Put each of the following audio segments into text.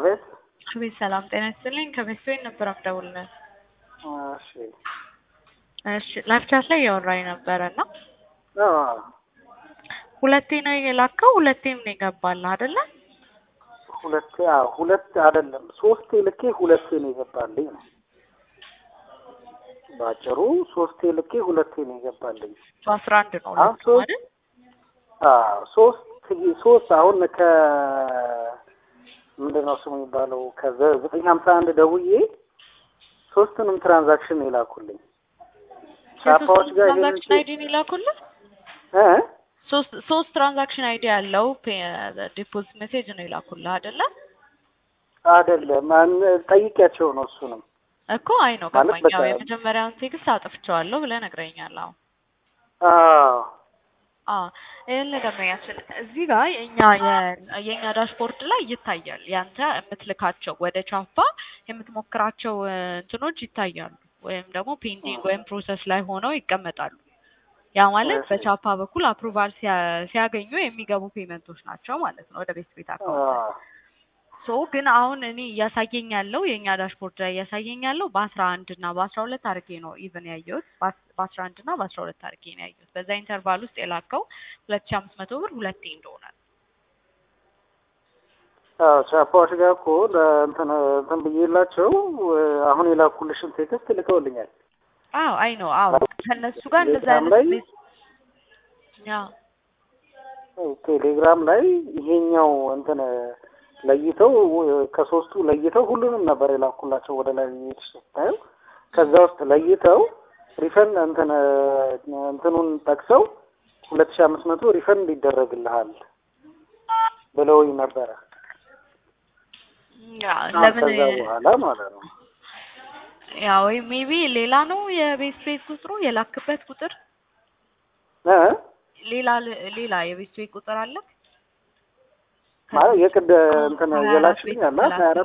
አቤት አቤት ሰላም ጤና ይስጥልኝ። ከቤተሰቤ ነበር አምደውልነው። እሺ እሺ ላይቭቻት ላይ ያወራኝ ነበረና አዎ ሁለቴ ነው የላከው፣ ሁለቴም ነው የገባልህ አይደለ? ሁለት አይደለም ሶስቴ ልኬ ሁለቴ ነው የገባልኝ ነው ባጭሩ። ሶስቴ ልኬ ሁለቴ ነው የገባልኝ። 11 ነው አይደል? ሶስት አሁን ምንድነው ስሙ የሚባለው ከ951 ደውዬ ሶስቱንም ትራንዛክሽን ይላኩልኝ። ሻፓዎች ጋር ትራንዛክሽን አይዲ ነው ይላኩልኝ። ሶስት ትራንዛክሽን አይዲ ያለው ዲፖዚት ሜሴጅ ነው ይላኩልህ አይደለ? አይደለም ጠይቄያቸው ነው እሱንም እኮ አይ ነው ገባኛው። የመጀመሪያውን ቴክስት አጥፍቼዋለሁ ብለህ ነግረኛል። ለደንበኛችን እዚህ ጋር የኛ ዳሽቦርድ ላይ ይታያል። ያንተ የምትልካቸው ወደ ቻፓ የምትሞክራቸው እንትኖች ይታያሉ፣ ወይም ደግሞ ፔንዲንግ ወይም ፕሮሰስ ላይ ሆነው ይቀመጣሉ። ያ ማለት በቻፓ በኩል አፕሩቫል ሲያገኙ የሚገቡ ፔመንቶች ናቸው ማለት ነው ወደ ቤት አካውንት። ግን አሁን እኔ እያሳየኝ ያለው የኛ ዳሽቦርድ ላይ እያሳየኝ ያለው በ11 እና በ12 አርጌ ነው ኢቭን ያየሁት። በ11 እና በ12 አርጌ ነው ያየሁት። በዛ ኢንተርቫል ውስጥ የላከው 2500 ብር ሁለቴ እንደሆነ ቻፓዎች ጋር እኮ እንትን ብዬላቸው አሁን የላኩልሽን ቴክስት ልከውልኛል። አይ ነው ከነሱ ጋር እንደዛ አይነት ቴሌግራም ላይ ይሄኛው እንትን ለይተው ከሶስቱ ለይተው ሁሉንም ነበር የላኩላቸው ወደ ላይ ስታዩ። ከዛ ውስጥ ለይተው ሪፈንድ እንትኑን ጠቅሰው 2500 ሪፈንድ ይደረግልሃል ብለውኝ ነበረ። ለምን በኋላ ማለት ነው ወይ ሜቢ ሌላ ነው የቤት ቁጥሩ የላክበት ቁጥር ሌላ የቤት ቁጥር አለ ማለት የቅድ እንትን የላክልኝ አለ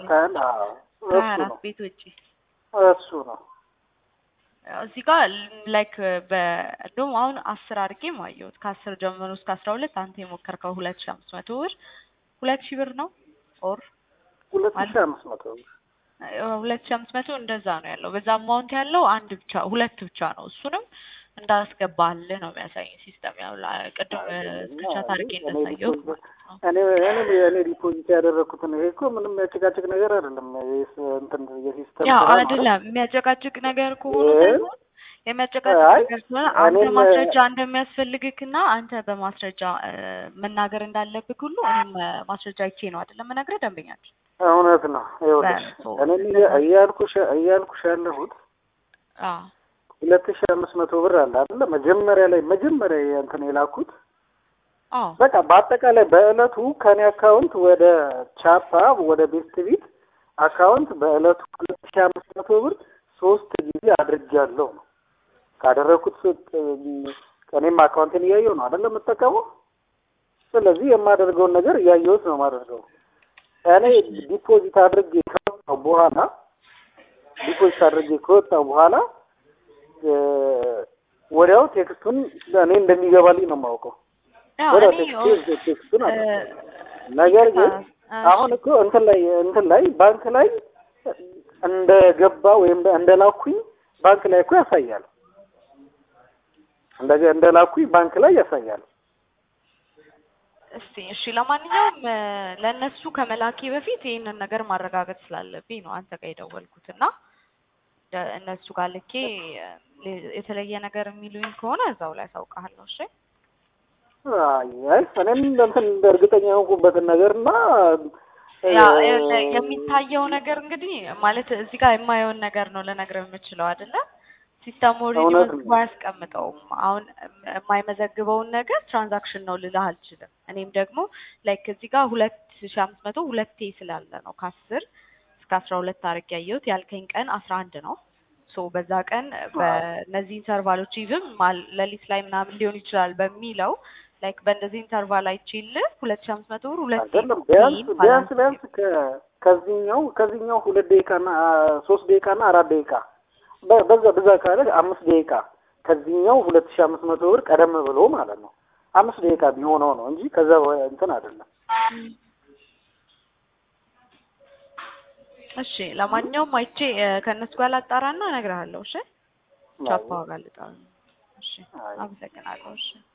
24 ቤት ውጪ እሱ ነው። እዚህ ጋር ላይክ እንደውም አሁን 10 አድርጌ ማየሁት ከ10 ጀምሮ እስከ 12 አንተ የሞከርከው 2500 ብር 2000 ብር ነው ኦር 2500 ብር 2500 እንደዛ ነው ያለው። በዛ አማውንት ያለው ሁለት ብቻ ነው። እሱንም እንዳስገባልህ ነው የሚያሳየኝ ሲስተም። ያው ቅድም ስክሪንሾት አድርጌ እንደሳየው እኔ ዲፖዚት ያደረኩት ነው። ይሄ እኮ ምንም የሚያጨቃጭቅ ነገር አይደለም። የሲስተም አይደለም የሚያጨቃጭቅ ነገር ከሆነ የሚያጨቃጭቅ ነገር ከሆነ አንተ ማስረጃ እንደሚያስፈልግክና አንተ በማስረጃ መናገር እንዳለብህ ሁሉ እኔም ማስረጃ አይቼ ነው አይደለም መናገር ደንበኛችን። እውነት ነው። ይኸውልሽ እኔ እያልኩሽ ያለሁት 2500 ብር አለ አይደል? መጀመሪያ እንትን የላኩት በቃ በአጠቃላይ በእለቱ ከኔ አካውንት ወደ ቻፓ ወደ ቤት አካውንት በእለቱ 2500 ብር 3 ጊዜ አድርጌያለሁ ነው ካደረኩት። ከኔም አካውንትን እያየሁ ነው አይደል የምጠቀመው። ስለዚህ የማደርገውን ነገር እያየሁት ነው ማደርገው። እኔ ዲፖዚት አድርጌ ከወጣሁ በኋላ ወዲያው ቴክስቱን እኔ እንደሚገባልኝ ነው የማውቀው። ወዲያው ቴክስቱን ነገር ግን አሁን እኮ እንትን ላይ ባንክ ላይ እንደገባ ወይም እንደላኩኝ ባንክ ላይ እኮ ያሳያል። እንደላኩኝ ባንክ ላይ ያሳያል። እሺ ለማንኛውም ለነሱ ከመላኪ በፊት ይሄንን ነገር ማረጋገጥ ስላለብኝ ነው አንተ ጋር የደወልኩትና እነሱ ጋር ልኬ የተለየ ነገር የሚሉኝ ከሆነ እዛው ላይ አሳውቃለሁ። እሺ እኔም እንትን እርግጠኛ የሆንኩበትን ነገርና የሚታየው ነገር እንግዲህ ማለት እዚህ ጋር የማየውን ነገር ነው ልነግርህ የምችለው አይደለ? ሲስተም ኦልሬዲ መዝግቦ አያስቀምጠውም። አሁን የማይመዘግበውን ነገር ትራንዛክሽን ነው ልልህ አልችልም። እኔም ደግሞ ላይክ እዚህ ጋር 2500 ሁለቴ ስላለ ነው ከ10 እስከ 12 አድርጌ ያየሁት። ያልከኝ ቀን 11 ነው። በዛ ቀን በእነዚህ ኢንተርቫሎች ይዝም ሌሊት ላይ ምናምን ሊሆን ይችላል በሚለው ላይክ በእንደዚህ ኢንተርቫል አይችልህ 2500 ብር ሁለቴ ቢያንስ ከዚህኛው 2 ደቂቃና 3 ደቂቃና 4 ደቂቃ በዛ ካለ 5 ደቂቃ ከዚህኛው 2500 ብር ቀደም ብሎ ማለት ነው 5 ደቂቃ ቢሆነው ነው እንጂ ከዛ እንትን አይደለም። እሺ ለማንኛውም አይቼ ከነሱ ጋር ላጣራና እነግርሃለሁ። እሺ ቻፓው ጋር ልጣራ። እሺ አመሰግናለሁ። እሺ